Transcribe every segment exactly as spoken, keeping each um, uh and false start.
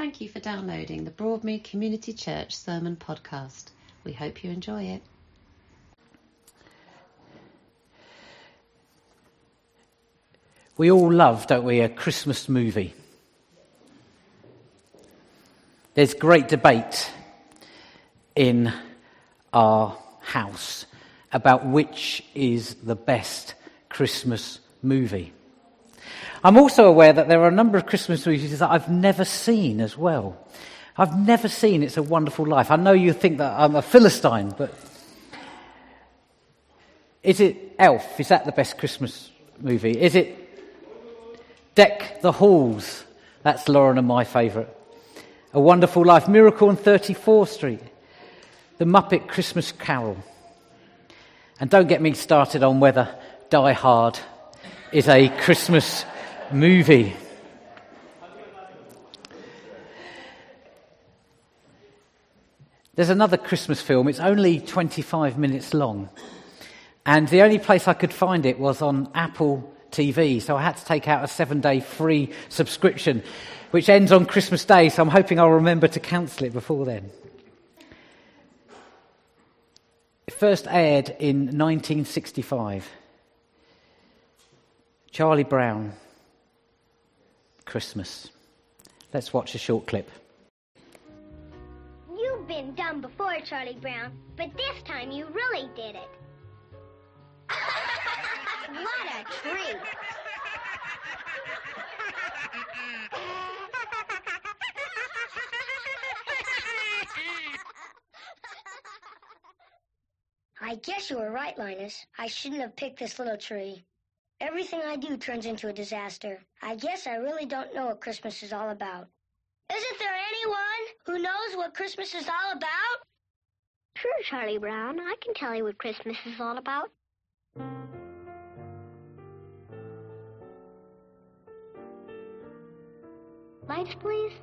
thank you for downloading the Broadmead Community Church Sermon Podcast. We hope you enjoy it. We all love, don't we, a Christmas movie. There's great debate in our house about which is the best Christmas movie. I'm also aware that there are a number of Christmas movies that I've never seen as well. I've never seen It's a Wonderful Life. I know you think that I'm a Philistine, but is it Elf? Is that the best Christmas movie? Is it Deck the Halls? That's Lauren and my favourite. A Wonderful Life, Miracle on thirty-fourth Street, The Muppet Christmas Carol. And don't get me started on whether Die Hard is a Christmas movie. There's another Christmas film. It's only twenty-five minutes long. And the only place I could find it was on Apple T V. So I had to take out a seven-day free subscription, which ends on Christmas Day. So I'm hoping I'll remember to cancel it before then. It first aired in nineteen sixty-five. Charlie Brown, Christmas. Let's watch a short clip. You've been dumb before, Charlie Brown, but this time you really did it. What a treat. I guess you were right, Linus. I shouldn't have picked this little tree. Everything I do turns into a disaster. I guess I really don't know what Christmas is all about. Isn't there anyone who knows what Christmas is all about? Sure, Charlie Brown. I can tell you what Christmas is all about. Lights, please.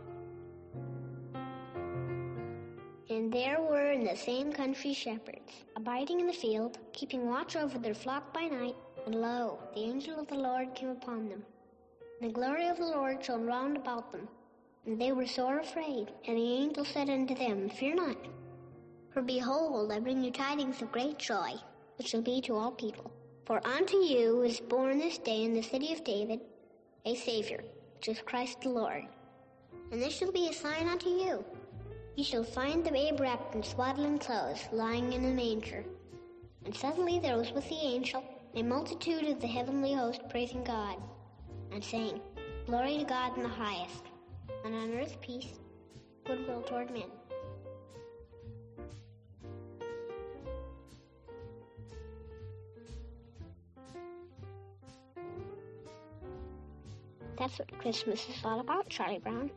And there were in the same country shepherds, abiding in the field, keeping watch over their flock by night. And lo, the angel of the Lord came upon them. And the glory of the Lord shone round about them. And they were sore afraid. And the angel said unto them, Fear not. For behold, I bring you tidings of great joy, which shall be to all people. For unto you is born this day in the city of David a Savior, which is Christ the Lord. And this shall be a sign unto you. Ye shall find the babe wrapped in swaddling clothes, lying in a manger. And suddenly there was with the angel a multitude of the heavenly host praising God, and saying, Glory to God in the highest, and on earth peace, goodwill toward men. That's what Christmas is all about, Charlie Brown.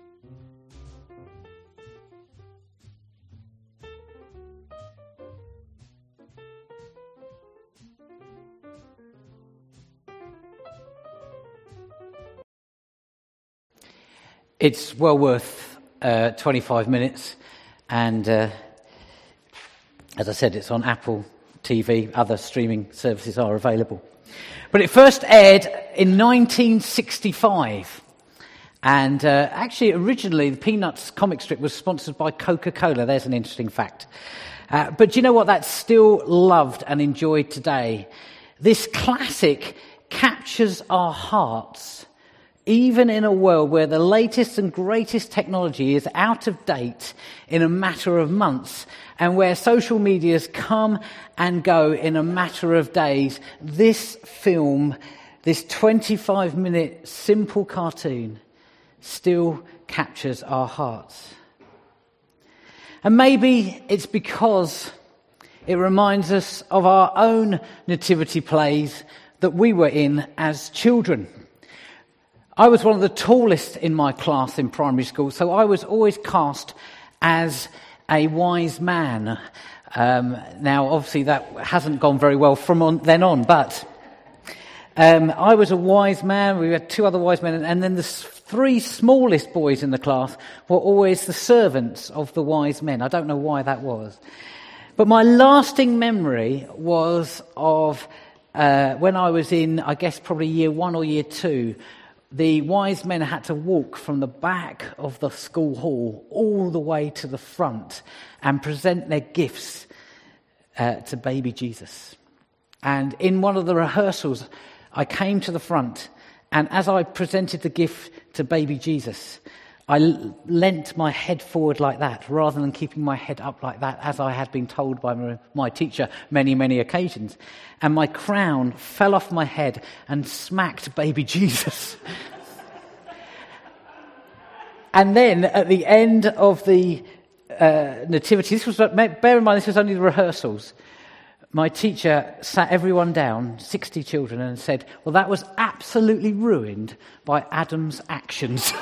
It's well worth uh, twenty-five minutes, and uh, as I said, it's on Apple T V. Other streaming services are available. But it first aired in nineteen sixty-five, and uh, actually originally the Peanuts comic strip was sponsored by Coca-Cola. There's an interesting fact. Uh, but do you know what? That's still loved and enjoyed today. This classic captures our hearts, even in a world where the latest and greatest technology is out of date in a matter of months, and where social medias come and go in a matter of days. This film, this twenty-five minute simple cartoon, still captures our hearts. And maybe it's because it reminds us of our own nativity plays that we were in as children. I was one of the tallest in my class in primary school, so I was always cast as a wise man. Um, now, obviously, that hasn't gone very well from on, then on, but um, I was a wise man. We had two other wise men, and then the three smallest boys in the class were always the servants of the wise men. I don't know why that was. But my lasting memory was of uh, when I was in, I guess, probably year one or year two, the wise men had to walk from the back of the school hall all the way to the front and present their gifts uh, to baby Jesus. And in one of the rehearsals, I came to the front, and as I presented the gift to baby Jesus, I l- leant my head forward like that, rather than keeping my head up like that, as I had been told by my, my teacher many, many occasions. And my crown fell off my head and smacked baby Jesus. And then at the end of the uh, nativity, this was, bear in mind, this was only the rehearsals. My teacher sat everyone down, sixty children, and said, well, that was absolutely ruined by Adam's actions.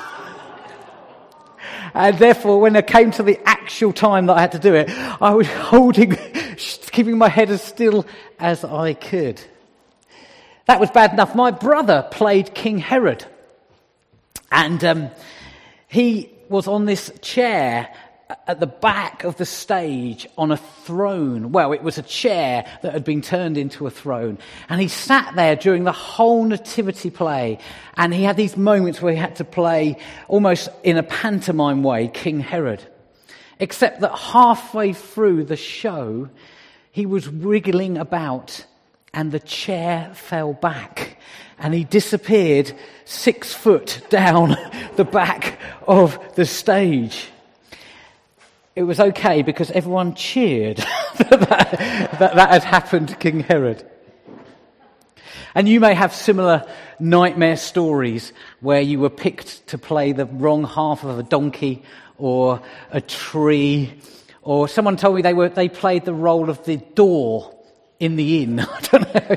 And therefore, when it came to the actual time that I had to do it, I was holding, keeping my head as still as I could. That was bad enough. My brother played King Herod. And um, he was on this chair at the back of the stage on a throne. Well, it was a chair that had been turned into a throne. And he sat there during the whole nativity play. And he had these moments where he had to play almost in a pantomime way, King Herod. Except that halfway through the show, he was wriggling about and the chair fell back. And he disappeared six foot down the back of the stage. It was okay because everyone cheered that, that, that that had happened to King Herod. And you may have similar nightmare stories where you were picked to play the wrong half of a donkey or a tree, or someone told me they were they played the role of the door in the inn. I don't know.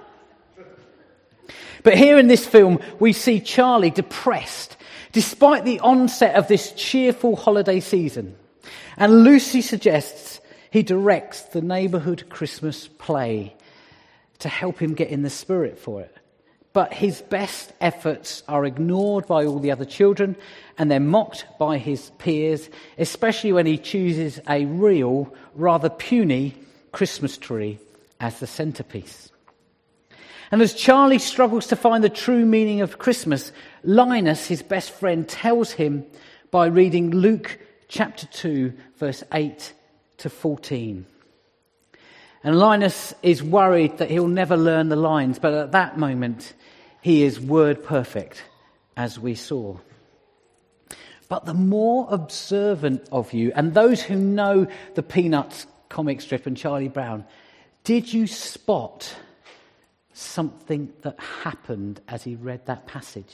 But here in this film, we see Charlie depressed, despite the onset of this cheerful holiday season. And Lucy suggests he directs the neighbourhood Christmas play to help him get in the spirit for it. But his best efforts are ignored by all the other children, and they're mocked by his peers, especially when he chooses a real, rather puny Christmas tree as the centrepiece. And as Charlie struggles to find the true meaning of Christmas, Linus, his best friend, tells him by reading Luke chapter two, verse eight to fourteen. And Linus is worried that he'll never learn the lines, but at that moment, he is word perfect, as we saw. But the more observant of you, and those who know the Peanuts comic strip and Charlie Brown, did you spot something that happened as he read that passage?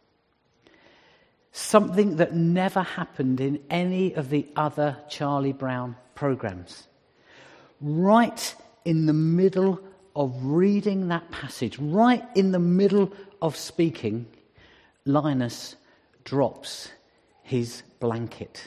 Something that never happened in any of the other Charlie Brown programs. Right in the middle of reading that passage, right in the middle of speaking, Linus drops his blanket.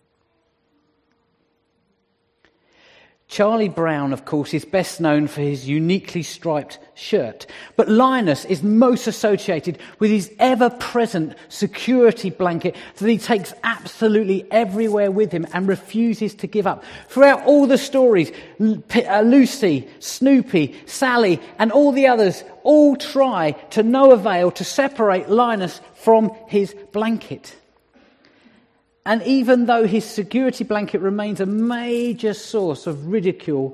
Charlie Brown, of course, is best known for his uniquely striped shirt. But Linus is most associated with his ever-present security blanket that he takes absolutely everywhere with him and refuses to give up. Throughout all the stories, Lucy, Snoopy, Sally, and all the others all try to no avail to separate Linus from his blanket. And even though his security blanket remains a major source of ridicule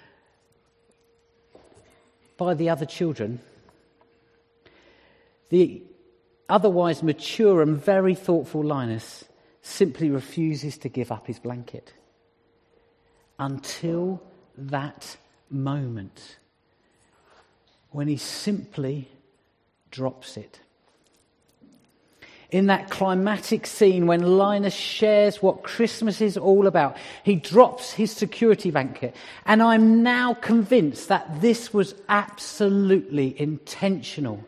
by the other children, the otherwise mature and very thoughtful Linus simply refuses to give up his blanket until that moment when he simply drops it. In that climatic scene when Linus shares what Christmas is all about, he drops his security blanket. And I'm now convinced that this was absolutely intentional.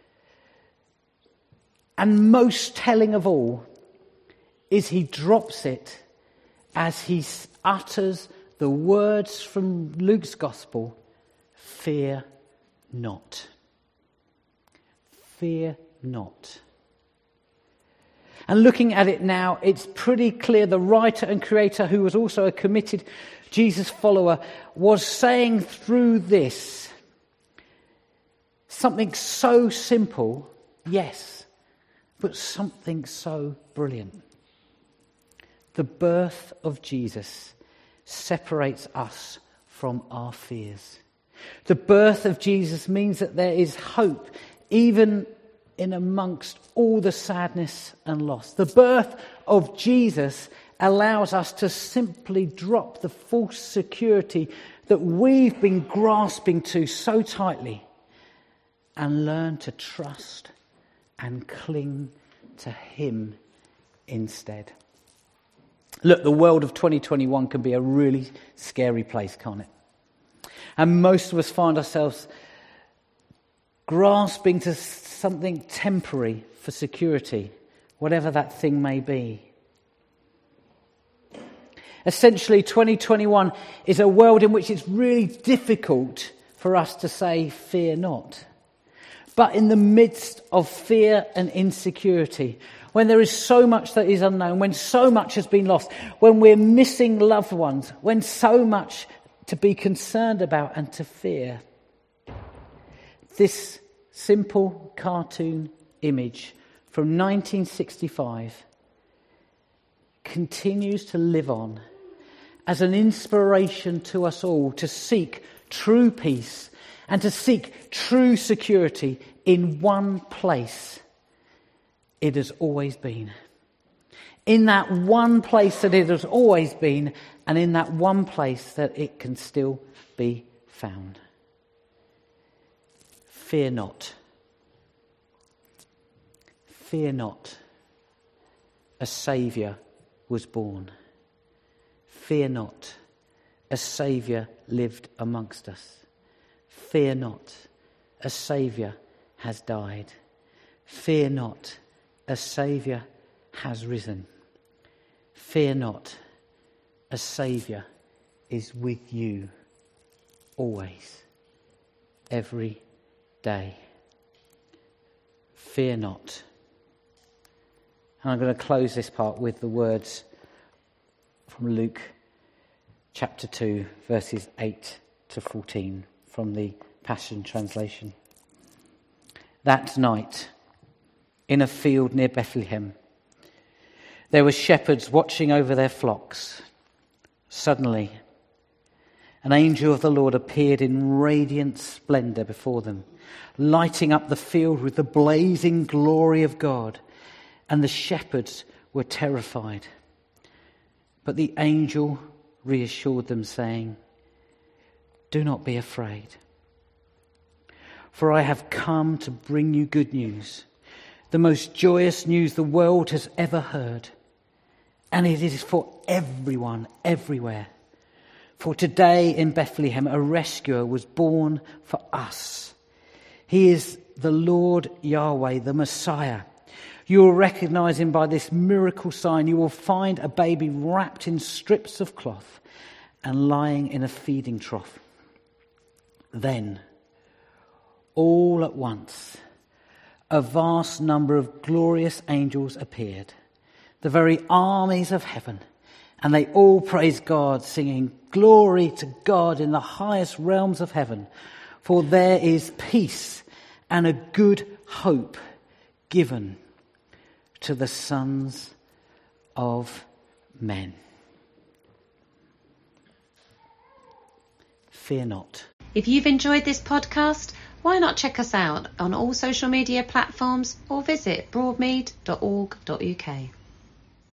And most telling of all is he drops it as he utters the words from Luke's Gospel, "Fear not. Fear not." And looking at it now, it's pretty clear the writer and creator, who was also a committed Jesus follower, was saying through this something so simple, yes, but something so brilliant. The birth of Jesus separates us from our fears. The birth of Jesus means that there is hope, even in amongst all the sadness and loss. The birth of Jesus allows us to simply drop the false security that we've been grasping to so tightly and learn to trust and cling to him instead. Look, the world of twenty twenty-one can be a really scary place, can't it? And most of us find ourselves grasping to something temporary for security, whatever that thing may be. Essentially, twenty twenty-one is a world in which it's really difficult for us to say, fear not. But in the midst of fear and insecurity, when there is so much that is unknown, when so much has been lost, when we're missing loved ones, when so much to be concerned about and to fear, this simple cartoon image from nineteen sixty-five continues to live on as an inspiration to us all to seek true peace and to seek true security in one place it has always been. In that one place that it has always been, and in that one place that it can still be found. Fear not. Fear not. A Saviour was born. Fear not. A Saviour lived amongst us. Fear not. A Saviour has died. Fear not. A Saviour has risen. Fear not. A Saviour is with you always, every day. Fear not. And I'm going to close this part with the words from Luke chapter two, verses eight to fourteen from the Passion Translation. That night, in a field near Bethlehem, there were shepherds watching over their flocks. Suddenly, an angel of the Lord appeared in radiant splendour before them, lighting up the field with the blazing glory of God, and the shepherds were terrified. But the angel reassured them, saying, "Do not be afraid, for I have come to bring you good news, the most joyous news the world has ever heard. And it is for everyone, everywhere. For today in Bethlehem, a rescuer was born for us. He is the Lord Yahweh, the Messiah. You will recognize him by this miracle sign. You will find a baby wrapped in strips of cloth and lying in a feeding trough." Then, all at once, a vast number of glorious angels appeared, the very armies of heaven, and they all praised God, singing, "Glory to God in the highest realms of heaven, for there is peace and a good hope given to the sons of men." Fear not. If you've enjoyed this podcast, why not check us out on all social media platforms or visit broadmead dot org dot uk.